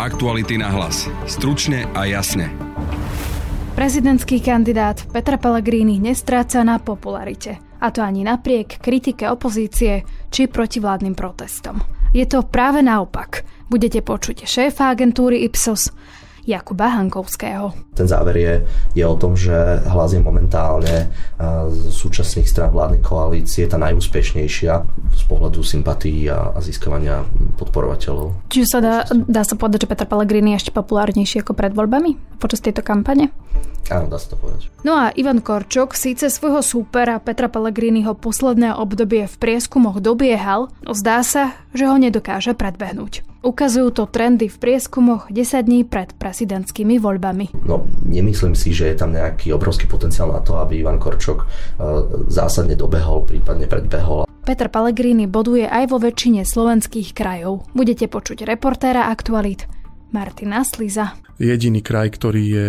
Aktuality na hlas. Stručne a jasne. Prezidentský kandidát Peter Pellegrini nestráca na popularite. A to ani napriek kritike opozície či protivládnym protestom. Je to práve naopak. Budete počuť šéfa agentúry Ipsos Jakuba Hankovského. Ten záver je o tom, že Hlas je momentálne z súčasných strán vládnej koalície tá najúspešnejšia z pohľadu sympatí a získavania podporovateľov. Čiže sa dá sa povedať, že Peter Pellegrini je ešte populárnejší ako pred voľbami počas tejto kampane? Áno, dá sa to povedať. No a Ivan Korčok síce svojho súpera Petra Pellegriniho posledné obdobie v prieskumoch dobiehal, no zdá sa, že ho nedokáže predbehnúť. Ukazujú to trendy v prieskumoch 10 dní pred prezidentskými voľbami. No, nemyslím si, že je tam nejaký obrovský potenciál na to, aby Ivan Korčok zásadne dobehol, prípadne predbehol. Peter Pellegrini boduje aj vo väčšine slovenských krajov. Budete počuť reportéra Aktualít Martina Sliza. Jediný kraj, ktorý je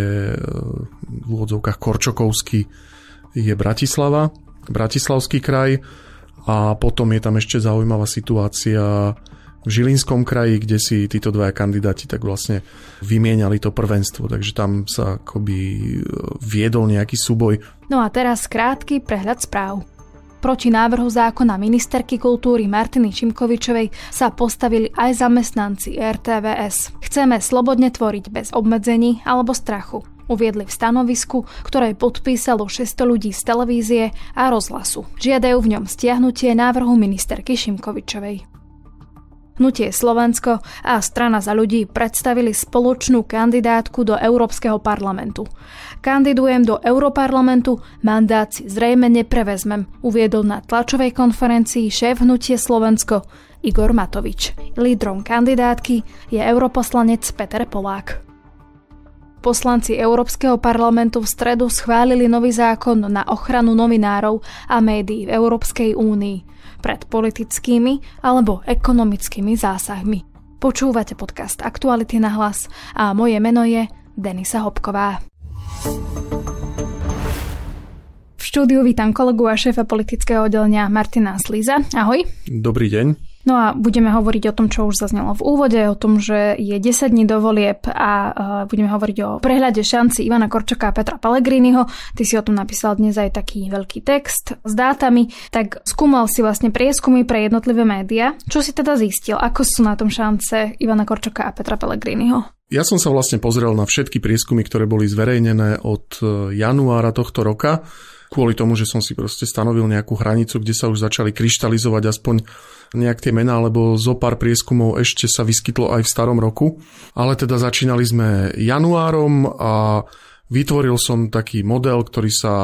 v úvodzovkách korčokovský, je Bratislava, Bratislavský kraj, a potom je tam ešte zaujímavá situácia v Žilinskom kraji, kde si títo dvaja kandidáti tak vlastne vymieniali to prvenstvo, takže tam sa akoby viedol nejaký súboj. No a teraz krátky prehľad správ. Proti návrhu zákona ministerky kultúry Martiny Šimkovičovej sa postavili aj zamestnanci RTVS. Chceme slobodne tvoriť bez obmedzení alebo strachu, uviedli v stanovisku, ktoré podpísalo 600 ľudí z televízie a rozhlasu. Žiadajú v ňom stiahnutie návrhu ministerky Šimkovičovej. Hnutie Slovensko a Strana za ľudí predstavili spoločnú kandidátku do Európskeho parlamentu. Kandidujem do Europarlamentu, mandát si zrejme neprevezmem, uviedol na tlačovej konferencii šéf Hnutie Slovensko Igor Matovič. Lídrom kandidátky je europoslanec Peter Polák. Poslanci Európskeho parlamentu v stredu schválili nový zákon na ochranu novinárov a médií v Európskej únii pred politickými alebo ekonomickými zásahmi. Počúvate podcast Aktuality na hlas a moje meno je Denisa Hopková. V štúdiu vítam kolegu a šéfa politického oddelenia Martina Sliza. Ahoj. Dobrý deň. No a budeme hovoriť o tom, čo už zaznelo v úvode, o tom, že je 10 dní do volieb a budeme hovoriť o prehľade šanci Ivana Korčoka a Petra Pellegriniho. Ty si o tom napísal dnes aj taký veľký text s dátami, tak skúmal si vlastne prieskumy pre jednotlivé médiá. Čo si teda zistil? Ako sú na tom šance Ivana Korčoka a Petra Pellegriniho? Ja som sa vlastne pozrel na všetky prieskumy, ktoré boli zverejnené od januára tohto roka, kvôli tomu, že som si proste stanovil nejakú hranicu, kde sa už začali kryštalizovať aspoň nejak tie mená, lebo zo pár prieskumov ešte sa vyskytlo aj v starom roku. Ale teda začínali sme januárom a vytvoril som taký model, ktorý sa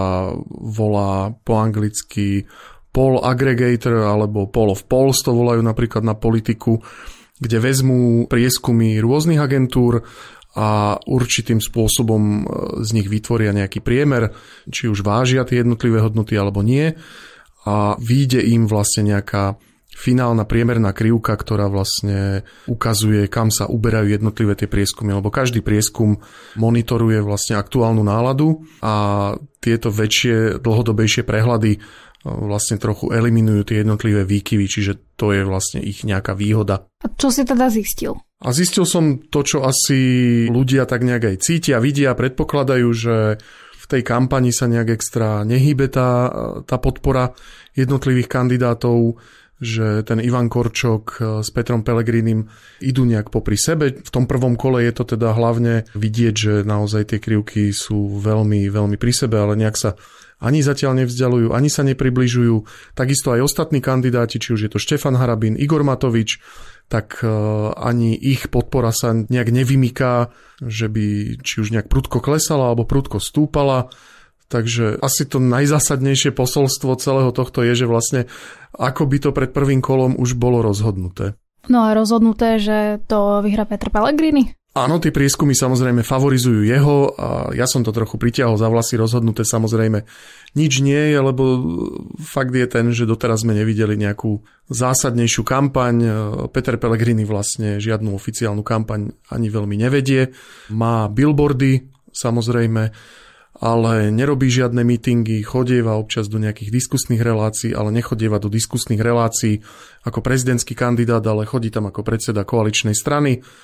volá po anglicky poll aggregator alebo poll of polls, to volajú napríklad na politiku, kde vezmú prieskumy rôznych agentúr a určitým spôsobom z nich vytvoria nejaký priemer, či už vážia tie jednotlivé hodnoty alebo nie, a vyjde im vlastne nejaká finálna priemerná krivka, ktorá vlastne ukazuje, kam sa uberajú jednotlivé tie prieskumy, lebo každý prieskum monitoruje vlastne aktuálnu náladu a tieto väčšie, dlhodobejšie prehľady vlastne trochu eliminujú tie jednotlivé výkyvy, čiže to je vlastne ich nejaká výhoda. A čo si teda zistil? A zistil som to, čo asi ľudia tak nejak aj cítia, vidia, predpokladajú, že v tej kampani sa nejak extra nehýbe tá podpora jednotlivých kandidátov, že ten Ivan Korčok s Petrom Pellegrinim idú nejak popri sebe. V tom prvom kole je to teda hlavne vidieť, že naozaj tie krivky sú veľmi, veľmi pri sebe, ale nejak sa ani zatiaľ nevzdialujú, ani sa nepribližujú. Takisto aj ostatní kandidáti, či už je to Štefan Harabín, Igor Matovič, tak ani ich podpora sa nejak nevymyká, že by či už nejak prudko klesala alebo prudko stúpala. Takže asi to najzásadnejšie posolstvo celého tohto je, že vlastne ako by to pred prvým kolom už bolo rozhodnuté. No a rozhodnuté, že to vyhrá Peter Pellegrini? Áno, tie prieskumy samozrejme favorizujú jeho a ja som to trochu pritiahol za vlasy, rozhodnuté samozrejme nič nie je, lebo fakt je ten, že doteraz sme nevideli nejakú zásadnejšiu kampaň. Peter Pellegrini vlastne žiadnu oficiálnu kampaň ani veľmi nevedie. Má billboardy samozrejme, ale nerobí žiadne mítingy, chodieva občas do nejakých diskusných relácií, ale nechodieva do diskusných relácií ako prezidentský kandidát, ale chodí tam ako predseda koaličnej strany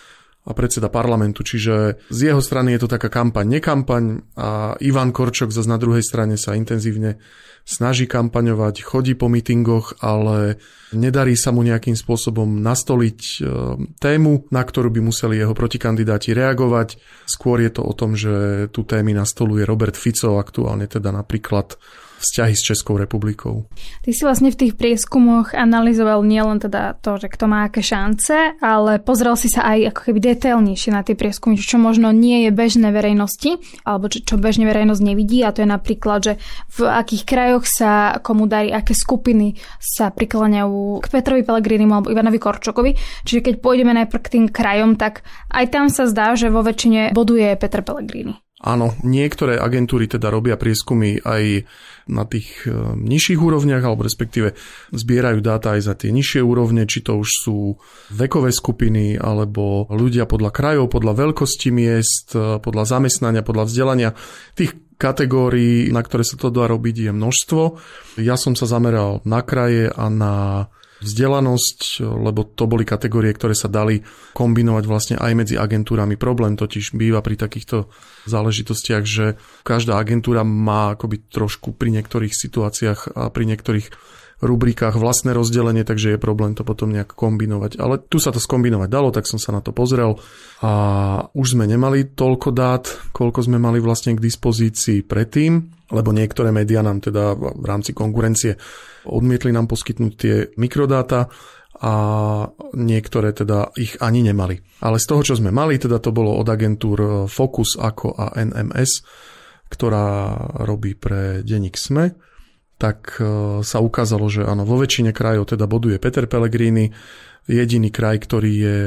a predseda parlamentu, čiže z jeho strany je to taká kampaň-nekampaň a Ivan Korčok zase na druhej strane sa intenzívne snaží kampaňovať, chodí po mítingoch, ale nedarí sa mu nejakým spôsobom nastoliť tému, na ktorú by museli jeho protikandidáti reagovať. Skôr je to o tom, že tú témy nastoluje Robert Fico, aktuálne teda napríklad vzťahy s Českou republikou. Ty si vlastne v tých prieskumoch analyzoval nielen teda to, že kto má aké šance, ale pozrel si sa aj ako keby detailnejšie na tie prieskumy, čo možno nie je bežné verejnosti, alebo čo bežne verejnosť nevidí, a to je napríklad, že v akých krajoch sa komu darí, aké skupiny sa prikláňajú k Petrovi Pellegrinimu alebo Ivanovi Korčokovi. Čiže keď pôjdeme najprv k tým krajom, tak aj tam sa zdá, že vo väčšine boduje Peter Pellegrini. Áno, niektoré agentúry teda robia prieskumy aj na tých nižších úrovniach, alebo respektíve zbierajú dáta aj za tie nižšie úrovne, či to už sú vekové skupiny, alebo ľudia podľa krajov, podľa veľkosti miest, podľa zamestnania, podľa vzdelania. Tých kategórií, na ktoré sa to dá robiť, je množstvo. Ja som sa zameral na kraje a na vzdelanosť, lebo to boli kategórie, ktoré sa dali kombinovať vlastne aj medzi agentúrami. Problém totiž býva pri takýchto záležitostiach, že každá agentúra má akoby trošku pri niektorých situáciách a pri niektorých rubrikách vlastné rozdelenie, takže je problém to potom nejak kombinovať. Ale tu sa to skombinovať dalo, tak som sa na to pozrel a už sme nemali toľko dát, koľko sme mali vlastne k dispozícii predtým, lebo niektoré médiá nám teda v rámci konkurencie odmietli nám poskytnúť tie mikrodáta a niektoré teda ich ani nemali. Ale z toho, čo sme mali, teda to bolo od agentúr Focus ako a NMS, ktorá robí pre denník SME, tak sa ukázalo, že áno, vo väčšine krajov teda boduje Peter Pellegrini. Jediný kraj, ktorý je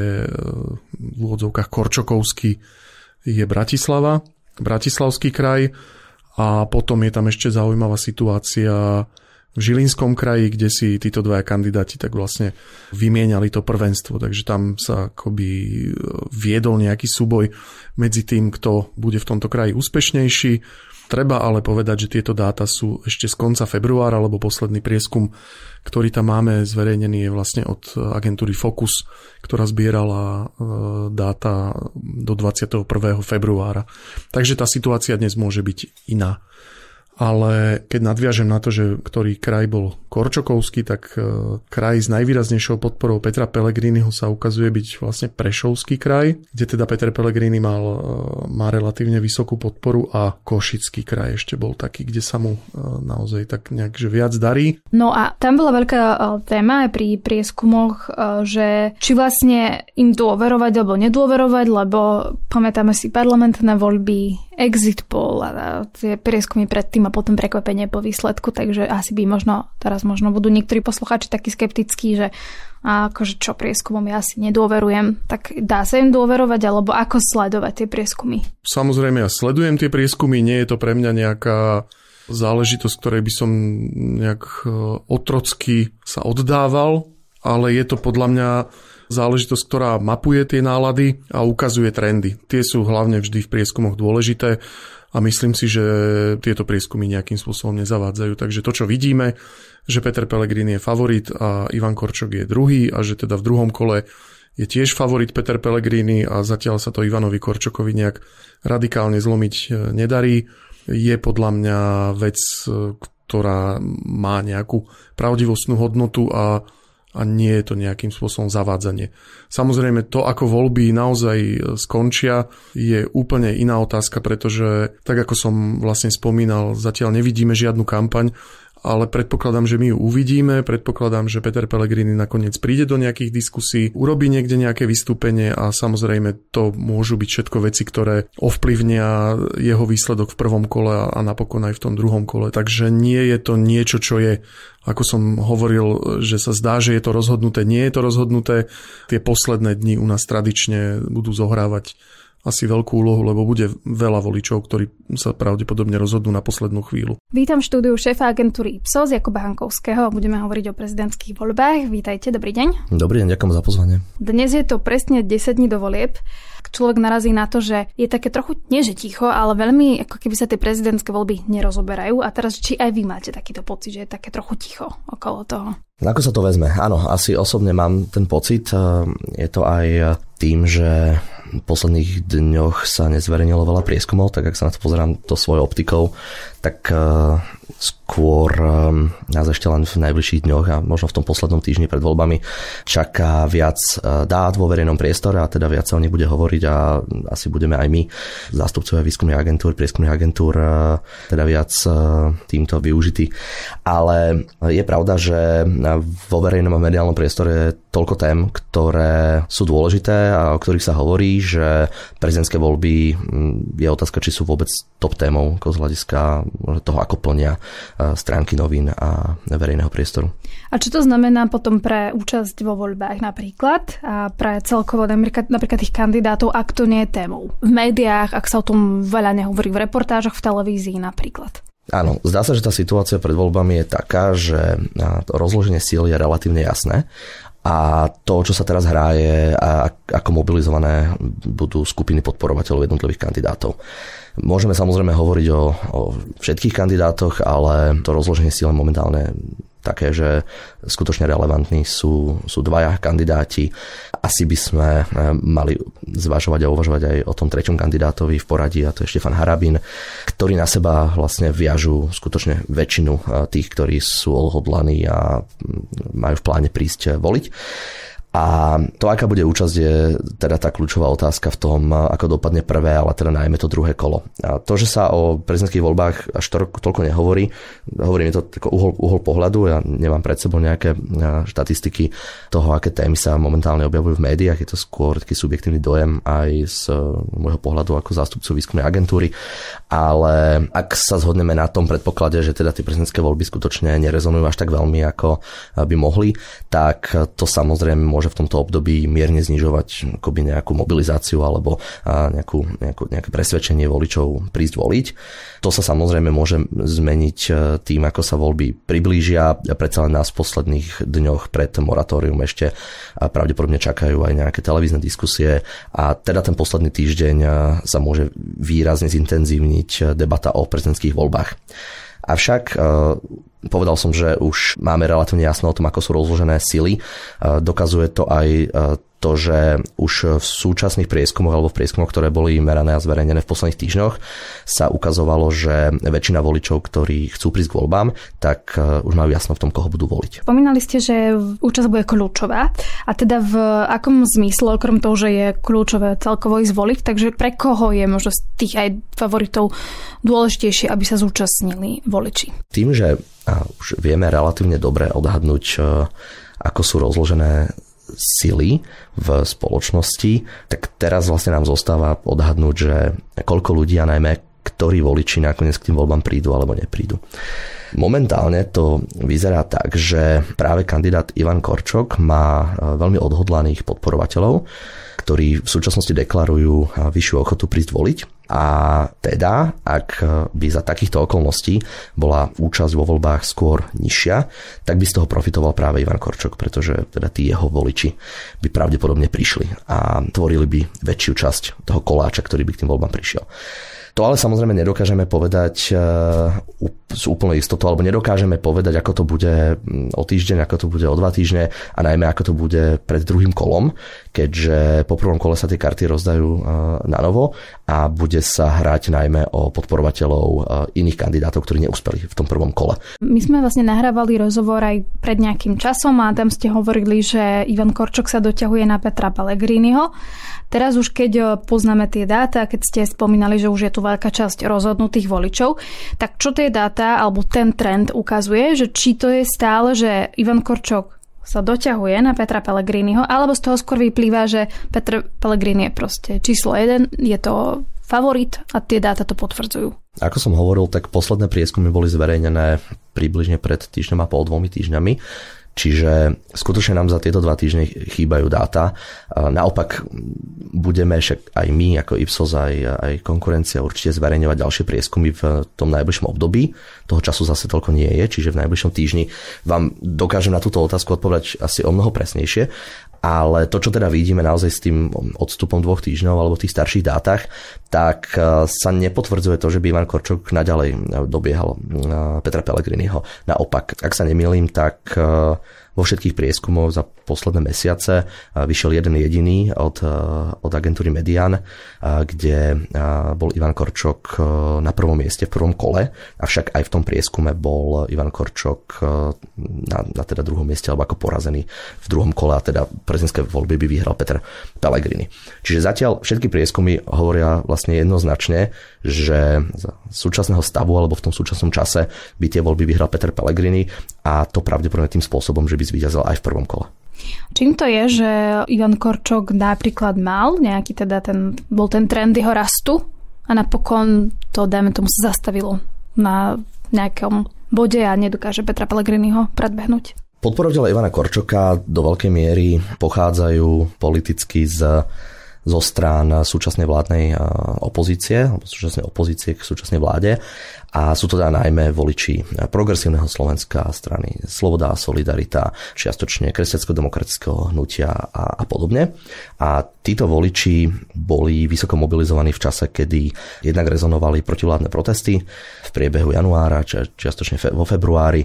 v úvodzovkách korčokovský, je Bratislava, Bratislavský kraj. A potom je tam ešte zaujímavá situácia v Žilinskom kraji, kde si títo dvaja kandidáti tak vlastne vymieniali to prvenstvo. Takže tam sa akoby viedol nejaký súboj medzi tým, kto bude v tomto kraji úspešnejší. Treba ale povedať, že tieto dáta sú ešte z konca februára, lebo posledný prieskum, ktorý tam máme zverejnený, je vlastne od agentúry Focus, ktorá zbierala dáta do 21. februára. Takže tá situácia dnes môže byť iná. Ale keď nadviažem na to, že ktorý kraj bol korčokovský, tak kraj s najvýraznejšou podporou Petra Pellegriniho sa ukazuje byť vlastne Prešovský kraj, kde teda Peter Pellegrini má relatívne vysokú podporu, a Košický kraj ešte bol taký, kde sa mu naozaj tak nejak že viac darí. No a tam bola veľká téma aj pri prieskumoch, že či vlastne im dôverovať alebo nedôverovať, lebo pamätáme si parlamentné voľby, exit poll a tie prieskumy predtým a potom prekvapenie po výsledku, takže asi by teraz možno budú niektorí poslucháči takí skeptickí, že akože čo prieskumom ja asi nedôverujem. Tak dá sa im dôverovať, alebo ako sledovať tie prieskumy? Samozrejme, ja sledujem tie prieskumy, nie je to pre mňa nejaká záležitosť, ktorej by som nejak otrocky sa oddával, ale je to podľa mňa záležitosť, ktorá mapuje tie nálady a ukazuje trendy. Tie sú hlavne vždy v prieskumoch dôležité a myslím si, že tieto prieskumy nejakým spôsobom nezavádzajú. Takže to, čo vidíme, že Peter Pellegrini je favorit a Ivan Korčok je druhý a že teda v druhom kole je tiež favorit Peter Pellegrini a zatiaľ sa to Ivanovi Korčokovi nejak radikálne zlomiť nedarí, je podľa mňa vec, ktorá má nejakú pravdivostnú hodnotu a nie je to nejakým spôsobom zavádzanie. Samozrejme, to, ako voľby naozaj skončia, je úplne iná otázka, pretože, tak ako som vlastne spomínal, zatiaľ nevidíme žiadnu kampaň, ale predpokladám, že my ju uvidíme, predpokladám, že Peter Pellegrini nakoniec príde do nejakých diskusí, urobí niekde nejaké vystúpenie a samozrejme to môžu byť všetko veci, ktoré ovplyvnia jeho výsledok v prvom kole a napokon aj v tom druhom kole. Takže nie je to niečo, čo je, ako som hovoril, že sa zdá, že je to rozhodnuté. Nie je to rozhodnuté. Tie posledné dni u nás tradične budú zohrávať asi veľkú úlohu, lebo bude veľa voličov, ktorí sa pravdepodobne rozhodnú na poslednú chvíľu. Vítam v štúdiu šéfa agentúry Ipsos Jakuba Hankovského a budeme hovoriť o prezidentských voľbách. Vítajte, dobrý deň. Dobrý deň, ďakujem za pozvanie. Dnes je to presne 10 dní do volieb. Človek narazí na to, že je také trochu, nie že ticho, ale veľmi ako keby sa tie prezidentské voľby nerozoberajú. A teraz, či aj vy máte takýto pocit, že je také trochu ticho okolo toho? Ako sa to vezme? Áno, asi osobne mám ten pocit. Je to aj tým, že v posledných dňoch sa nezverejnilo veľa prieskumov, tak ak sa na to pozerám to svojou optikou, tak skôr nás ešte len v najbližších dňoch a možno v tom poslednom týždni pred voľbami čaká viac dát vo verejnom priestore a teda viac sa o nich bude hovoriť a asi budeme aj my, zástupcovia výskumných agentúr, prieskumných agentúr, teda viac týmto využití. Ale je pravda, že vo verejnom a mediálnom priestore je toľko tém, ktoré sú dôležité a o ktorých sa hovorí, že prezidentské voľby je otázka, či sú vôbec top témou z hľadiska toho, ako plnia stránky novín a verejného priestoru. A čo to znamená potom pre účasť vo voľbách napríklad a pre celkovo napríklad tých kandidátov, ak to nie je témou? V médiách, ak sa o tom veľa nehovorí, v reportážach, v televízii napríklad. Áno, zdá sa, že tá situácia pred voľbami je taká, že to rozloženie síl je relatívne jasné. A to, čo sa teraz hrá, je, ako mobilizované budú skupiny podporovateľov jednotlivých kandidátov. Môžeme samozrejme hovoriť o všetkých kandidátoch, ale to rozloženie síl momentálne také, že skutočne relevantní sú dvaja kandidáti. Asi by sme mali zvažovať a uvažovať aj o tom treťom kandidátovi v poradí, a to je Štefan Harabín, ktorí na seba vlastne viažú skutočne väčšinu tých, ktorí sú odhodlaní a majú v pláne prísť voliť. A to, aká bude účasť, je teda tá kľúčová otázka v tom, ako dopadne prvé, ale teda najmä to druhé kolo. A to, že sa o prezidentských voľbách až toľko nehovorí, hovorí mi to ako uhol pohľadu, ja nemám pred sebou nejaké štatistiky toho, aké témy sa momentálne objavujú v médiách, je to skôr taký subjektívny dojem aj z môjho pohľadu ako zástupcu výskumnej agentúry, ale ak sa zhodneme na tom predpoklade, že teda tie prezidentské voľby skutočne nerezonujú až tak veľmi, ako by mohli, tak to samozrejme môže v tomto období mierne znižovať akoby nejakú mobilizáciu alebo nejaké presvedčenie voličov prísť voliť. To sa samozrejme môže zmeniť tým, ako sa voľby priblížia. Predsa len nás v posledných dňoch pred moratórium ešte pravdepodobne čakajú aj nejaké televízne diskusie a teda ten posledný týždeň sa môže výrazne zintenzívniť debata o prezidentských voľbách. Avšak povedal som, že už máme relatívne jasno o tom, ako sú rozložené sily. Dokazuje to aj to, že už v súčasných prieskumoch alebo v prieskumoch, ktoré boli merané a zverejnené v posledných týždňoch, sa ukazovalo, že väčšina voličov, ktorí chcú prísť k voľbám, tak už majú jasno v tom, koho budú voliť. Spomínali ste, že účasť bude kľúčová. A teda v akom zmysle, okrem toho, že je kľúčové celkovo ísť voliť, takže pre koho je možno z tých aj favoritov dôležitejšie, aby sa zúčastnili voliči? Tým, že už vieme relatívne dobre odhadnúť, ako sú rozložené sily v spoločnosti, tak teraz vlastne nám zostáva odhadnúť, že koľko ľudí a najmä ktorí voliči nakoniec k tým voľbám prídu alebo neprídu. Momentálne to vyzerá tak, že práve kandidát Ivan Korčok má veľmi odhodlaných podporovateľov, ktorí v súčasnosti deklarujú vyššiu ochotu prísť voliť. A teda, ak by za takýchto okolností bola účasť vo voľbách skôr nižšia, tak by z toho profitoval práve Ivan Korčok, pretože teda tí jeho voliči by pravdepodobne prišli a tvorili by väčšiu časť toho koláča, ktorý by k tým voľbám prišiel. To ale samozrejme nedokážeme povedať s úplnou istotou, alebo nedokážeme povedať, ako to bude o týždeň, ako to bude o 2 týždne a najmä ako to bude pred druhým kolom, keďže po prvom kole sa tie karty rozdajú na novo a bude sa hrať najmä o podporovateľov iných kandidátov, ktorí neúspeli v tom prvom kole. My sme vlastne nahrávali rozhovor aj pred nejakým časom a tam ste hovorili, že Ivan Korčok sa doťahuje na Petra Pellegriniho. Teraz už keď poznáme tie dáta, keď ste spomínali, že už je tu veľká časť rozhodnutých voličov, tak čo tie dáta alebo ten trend ukazuje, že či to je stále, že Ivan Korčok sa doťahuje na Petra Pellegriniho, alebo z toho skôr vyplýva, že Petr Pellegrini je proste číslo 1, je to favorit a tie dáta to potvrdzujú. Ako som hovoril, tak posledné prieskumy boli zverejnené približne pred týždňom a pol, 2 týždňami. Čiže skutočne nám za tieto 2 týždne chýbajú dáta. Naopak budeme však aj my, ako Ipsos, aj konkurencia určite zverejňovať ďalšie prieskumy v tom najbližšom období. Toho času zase toľko nie je, čiže v najbližšom týždni vám dokážem na túto otázku odpovedať asi o mnoho presnejšie. Ale to, čo teda vidíme naozaj s tým odstupom 2 týždňov alebo v tých starších dátach, tak sa nepotvrdzuje to, že by Ivan Korčok naďalej dobiehal Petra Pellegriniho. Naopak, ak sa nemýlim, tak vo všetkých prieskumoch za posledné mesiace vyšiel jeden jediný od agentúry Median, kde bol Ivan Korčok na prvom mieste v prvom kole, avšak aj v tom prieskume bol Ivan Korčok na teda druhom mieste alebo ako porazený v druhom kole a teda prezidentské voľby by vyhral Peter Pellegrini. Čiže zatiaľ všetky prieskumy hovoria vlastne jednoznačne, že z súčasného stavu alebo v tom súčasnom čase by tie voľby vyhral Peter Pellegrini a to pravdepodobne tým spôsobom, že by zvíťazil aj v prvom kole. Čím to je, že Ivan Korčok napríklad mal nejaký teda bol ten trend jeho rastu a napokon to, dajme tomu, sa zastavilo na nejakom bode a nedokáže Petra Pellegriniho predbehnúť? Podporovateľe Ivana Korčoka do veľkej miery pochádzajú politicky zo strán súčasnej vládnej opozície, alebo súčasnej opozície k súčasnej vláde. A sú to teda najmä voliči Progresívneho Slovenska, strany Sloboda a Solidarita, čiastočne kresťansko-demokratického hnutia a podobne. A títo voliči boli vysoko mobilizovaní v čase, kedy jednak rezonovali protivládne protesty v priebehu januára, čiastočne vo februári.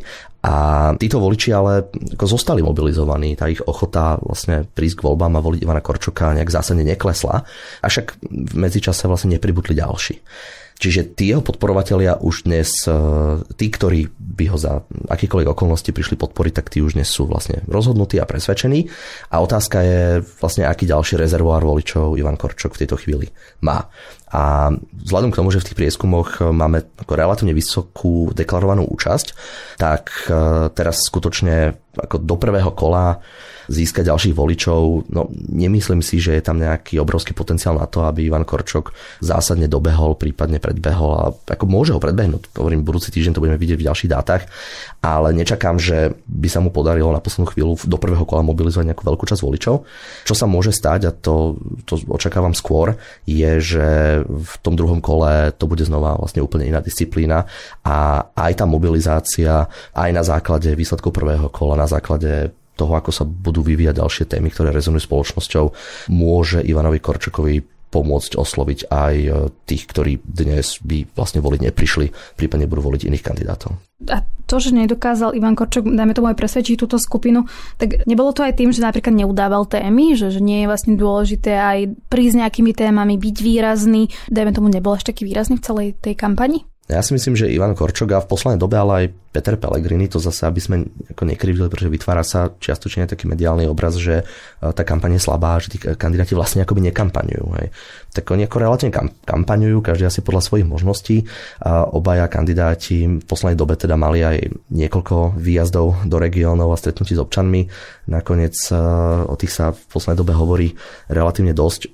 A títo voliči ale zostali mobilizovaní. Tá ich ochota vlastne prísť k voľbám a voliť Ivana Korčoka nejak zásadne neklesla. Avšak v medzičase vlastne nepribudli ďalší. Čiže tí jeho podporovatelia už dnes, tí, ktorí by ho za akýkoľvek okolnosti prišli podporiť, tak tí už dnes sú vlastne rozhodnutí a presvedčení. A otázka je vlastne, aký ďalší rezervoár voličov Ivan Korčok v tejto chvíli má. A vzhľadom k tomu, že v tých prieskumoch máme ako relatívne vysokú deklarovanú účasť, tak teraz skutočne ako do prvého kola získať ďalších voličov, no nemyslím si, že je tam nejaký obrovský potenciál na to, aby Ivan Korčok zásadne dobehol, prípadne predbehol a ako môže ho predbehnúť. Hovorím, budúci týždeň to budeme vidieť v ďalších dátach, ale nečakám, že by sa mu podarilo na poslednú chvíľu do prvého kola mobilizovať nejakú veľkú časť voličov. Čo sa môže stať, a to očakávam skôr, je, že v tom druhom kole to bude znova vlastne úplne iná disciplína a aj tá mobilizácia aj na základe výsledkov prvého kola, na základe toho, ako sa budú vyvíjať ďalšie témy, ktoré rezonujú spoločnosťou, môže Ivanovi Korčokovi pomôcť osloviť aj tých, ktorí dnes by vlastne voliť neprišli, prípadne budú voliť iných kandidátov. A to, že nedokázal Ivan Korčok, dajme tomu aj presvedčiť túto skupinu, tak nebolo to aj tým, že napríklad neudával témy, že nie je vlastne dôležité aj prísť nejakými témami, byť výrazný, dajme tomu nebol až taký výrazný v celej tej kampani? Ja si myslím, že Ivan Korčok a v poslednej dobe ale aj Peter Pellegrini, to zase, aby sme ako nekrivdili, pretože vytvára sa čiastočne taký mediálny obraz, že tá kampaň je slabá, že tí kandidáti vlastne akoby nekampaňujú. Hej. Tak oni ako relatívne kampaňujú, každý asi podľa svojich možností. Obaja kandidáti v poslednej dobe teda mali aj niekoľko výjazdov do regiónov a stretnutí s občanmi. Nakoniec o tých sa v poslednej dobe hovorí relatívne dosť.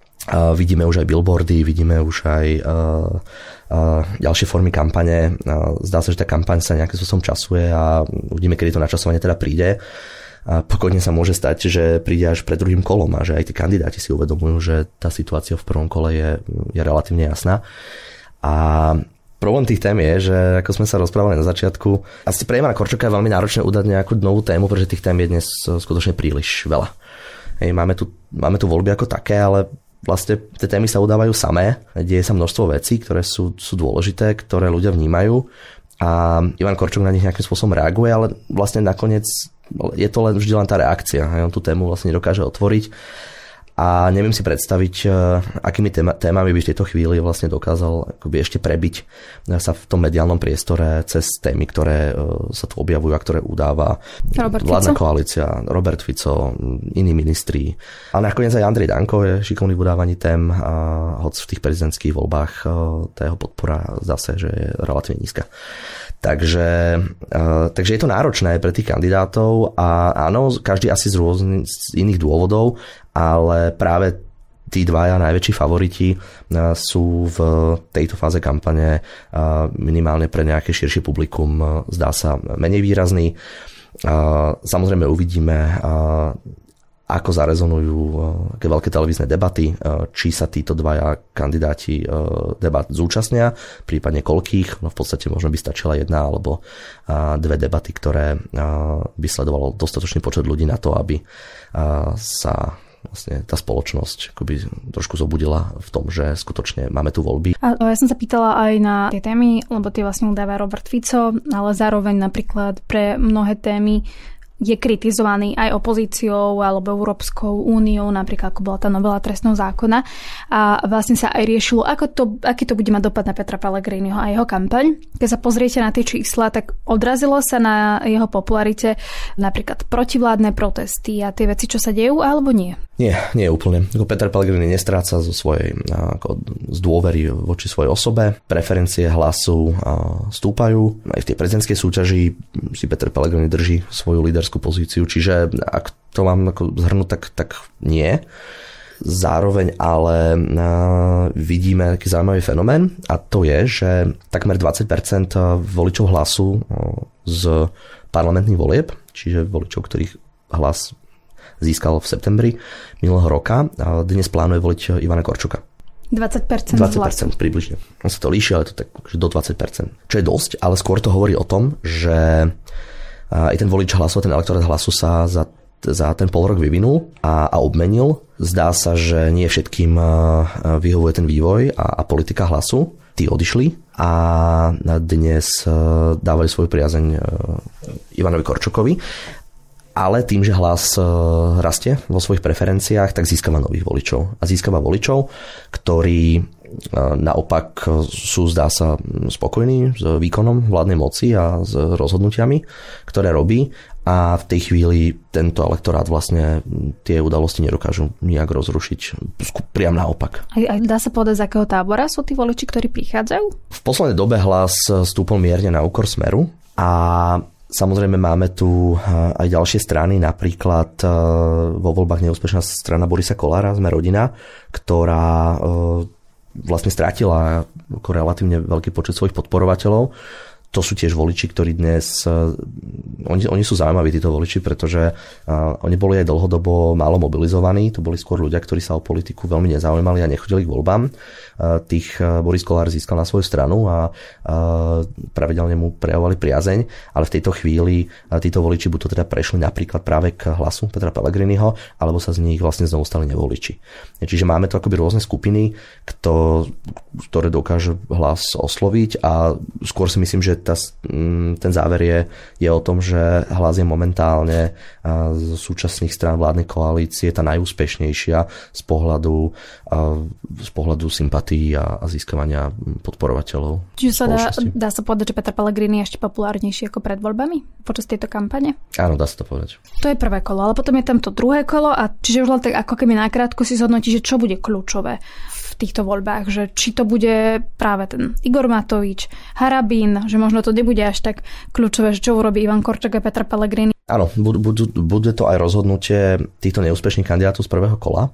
Vidíme už aj billboardy, vidíme už aj ďalšie formy kampane. Zdá sa, že tá kampaň sa nejakým spôsobom časuje a uvidíme, kedy to načasovanie teda príde. A pokojne sa môže stať, že príde až pred druhým kolom a že aj tí kandidáti si uvedomujú, že tá situácia v prvom kole je relatívne jasná. A problém tých tém je, že ako sme sa rozprávali na začiatku, asi pre Ivana Korčoka je veľmi náročné udať nejakú novú tému, pretože tých tém je dnes skutočne príliš veľa. Hej, máme tu voľby ako také, ale vlastne tie témy sa udávajú samé, deje sa množstvo vecí, ktoré sú dôležité, ktoré ľudia vnímajú a Ivan Korčok na nich nejakým spôsobom reaguje, ale vlastne nakoniec je to vždy len tá reakcia. On tú tému vlastne nedokáže otvoriť a neviem si predstaviť, akými témami by v tejto chvíli vlastne dokázal akoby ešte prebiť sa v tom mediálnom priestore cez témy, ktoré sa tu objavujú a ktoré udáva vládna koalícia, Robert Fico, iní ministri. Ale nakoniec aj Andrej Danko je šikovný v udávaní tém, hoď v tých prezidentských voľbách tá jeho podpora zase, že je relatívne nízka. Takže je to náročné pre tých kandidátov a áno, každý asi z iných dôvodov, ale práve tí dvaja najväčší favoriti sú v tejto fáze kampane minimálne pre nejaké širšie publikum, zdá sa, menej výrazný. Samozrejme uvidíme, ako zarezonujú aké veľké televízne debaty, či sa títo dvaja kandidáti debat zúčastnia, prípadne koľkých, no v podstate možno by stačila jedna alebo dve debaty, ktoré by sledovalo dostatočný počet ľudí na to, aby sa vlastne tá spoločnosť akoby trošku zobudila v tom, že skutočne máme tu voľby. A ja som sa pýtala aj na tie témy, lebo tie vlastne udáva Robert Fico, ale zároveň napríklad pre mnohé témy je kritizovaný aj opozíciou alebo Európskou úniou, napríklad ako bola tá novela trestného zákona. A vlastne sa aj riešilo, aký to bude mať dopad na Petra Pellegriniho a jeho kampaň. Keď sa pozriete na tie čísla, tak odrazilo sa na jeho popularite napríklad protivládne protesty a tie veci, čo sa dejú, alebo nie? Nie úplne. Peter Pellegrini nestráca z dôvery voči svojej osobe. Preferencie Hlasu stúpajú. Aj v tej prezidentskej súťaži si Peter Pellegrini drží svoju líderskú pozíciu. Čiže ak to mám zhrnúť, tak nie. Zároveň ale vidíme taký zaujímavý fenomén a to je, že takmer 20% voličov Hlasu z parlamentných volieb, čiže voličov, ktorých Hlas získal v septembri minulého roka, dnes plánuje voliť Ivana Korčoka. 20% približne. On sa to líši, ale to tak do 20%. Čo je dosť, ale skôr to hovorí o tom, že aj ten volič Hlasu, ten elektorát Hlasu sa za ten pol rok vyvinul a obmenil. Zdá sa, že nie všetkým vyhovuje ten vývoj a politika Hlasu. Tí odišli a dnes dávali svoju priazeň Ivanovi Korčokovi. Ale tým, že Hlas rastie vo svojich preferenciách, tak získava nových voličov. A získava voličov, ktorí naopak sú, zdá sa, spokojní s výkonom vládnej moci a s rozhodnutiami, ktoré robí. A v tej chvíli tento elektorát vlastne tie udalosti nedokážu nejak rozrušiť. Priam naopak. A dá sa povedať, z akého tábora sú tí voliči, ktorí prichádzajú? V poslednej dobe Hlas stúpol mierne na úkor Smeru a samozrejme máme tu aj ďalšie strany, napríklad vo voľbách neúspešná strana Borisa Kollára, Sme rodina, ktorá vlastne strátila ako relatívne veľký počet svojich podporovateľov. To sú tiež voliči, ktorí dnes... Oni sú zaujímaví, títo voliči, pretože oni boli aj dlhodobo málo mobilizovaní. To boli skôr ľudia, ktorí sa o politiku veľmi nezaujímali a nechodili k voľbám. Tých Boris Kollár získal na svoju stranu a pravidelne mu prejavovali priazeň, ale v tejto chvíli títo voliči buď to teda prešli napríklad práve k Hlasu Petra Pellegriniho, alebo sa z nich vlastne znovu stali nevoliči. Čiže máme tu akoby rôzne skupiny, ktoré dokáže Hlas osloviť a skôr si myslím, že ten záver je o tom, že Hlas je momentálne z súčasných strán vládnej koalície tá najúspešnejšia z pohľadu sympatí a získavania podporovateľov. Čiže sa dá sa povedať, že Peter Pellegrini je ešte populárnejší ako pred voľbami počas tejto kampane? Áno, dá sa to povedať. To je prvé kolo, ale potom je tam to druhé kolo a čiže už len tak ako keby nakrátko si zhodnotí, že čo bude kľúčové v týchto voľbách, že či to bude práve ten Igor Matovič, Harabín, že možno to nebude až tak kľúčové, že čo urobí Ivan Korčok a Peter Pellegrini. Áno, bude to aj rozhodnutie týchto neúspešných kandidátov z prvého kola.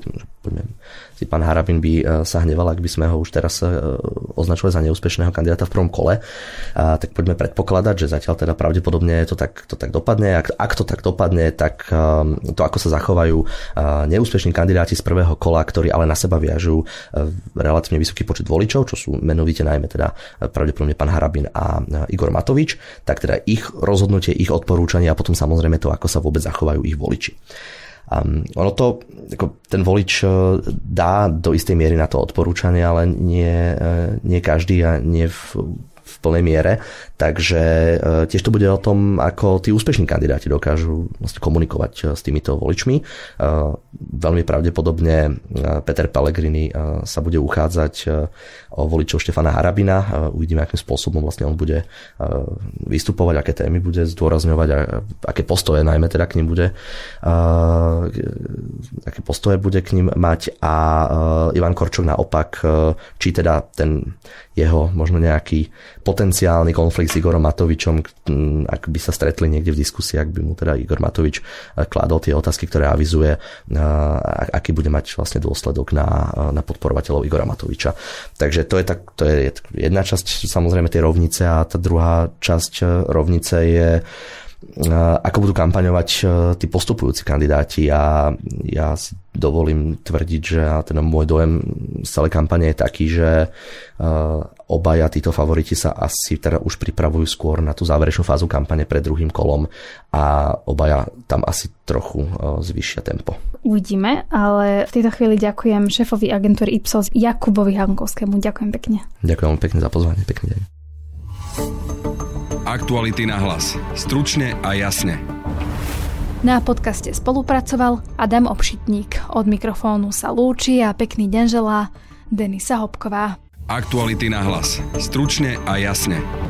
Si pán Harabín by sa hneval, ak by sme ho už teraz označovali za neúspešného kandidáta v prvom kole, tak poďme predpokladať, že zatiaľ teda pravdepodobne to tak dopadne. Ak to tak dopadne, tak to, ako sa zachovajú neúspešní kandidáti z prvého kola, ktorí ale na seba viažú relatívne vysoký počet voličov, čo sú menovite najmä teda pravdepodobne pán Harabín a Igor Matovič, tak teda ich rozhodnutie, ich odporúčanie a potom samozrejme to, ako sa vôbec zachovajú ich voliči. Ten volič dá do istej miery na to odporúčanie, ale nie každý a nie v plnej miere. Takže tiež to bude o tom, ako tí úspešní kandidáti dokážu vlastne komunikovať s týmito voličmi. Veľmi pravdepodobne Peter Pellegrini sa bude uchádzať o voličov Štefana Harabina. Uvidíme, akým spôsobom vlastne on bude vystupovať, aké témy bude zdôrazňovať a aké postoje najmä teda k ním bude aké postoje bude k ním mať a Ivan Korčok naopak, či teda ten jeho možno nejaký potenciálny konflikt s Igorom Matovičom, ak by sa stretli niekde v diskusii, ak by mu teda Igor Matovič kládol tie otázky, ktoré avizuje, aký bude mať vlastne dôsledok na podporovateľov Igora Matoviča. Takže to je jedna časť samozrejme tej rovnice a tá druhá časť rovnice je, ako budú kampaňovať tí postupujúci kandidáti a ja si dovolím tvrdiť, že ten môj dojem z celej kampane je taký, že obaja títo favoriti sa asi teda už pripravujú skôr na tú záverečnú fázu kampane pred druhým kolom a obaja tam asi trochu zvýšia tempo. Uvidíme, ale v tejto chvíli ďakujem šéfovi agentúry Ipsos Jakubovi Hankovskému. Ďakujem pekne. Ďakujem pekne za pozvanie. Pekný deň. Aktuality na hlas. Stručne a jasne. Na podcaste spolupracoval Adam Obšitník. Od mikrofónu sa lúči a pekný deň želá Denisa Hopková. Aktuality na hlas. Stručne a jasne.